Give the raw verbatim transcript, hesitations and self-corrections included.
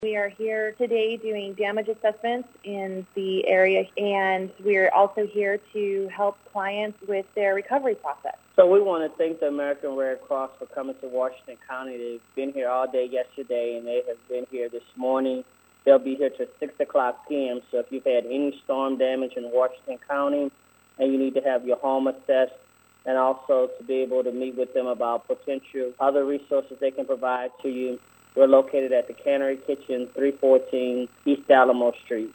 We are here today doing damage assessments in the area, and we're also here to help clients with their recovery process. So we want to thank the American Red Cross for coming to Washington County. They've been here all day yesterday, and they have been here this morning. They'll be here till six o'clock p.m. So if you've had any storm damage in Washington County and you need to have your home assessed, and also to be able to meet with them about potential other resources they can provide to you, we're located at the Cannery Kitchen, three fourteen East Alamo Street.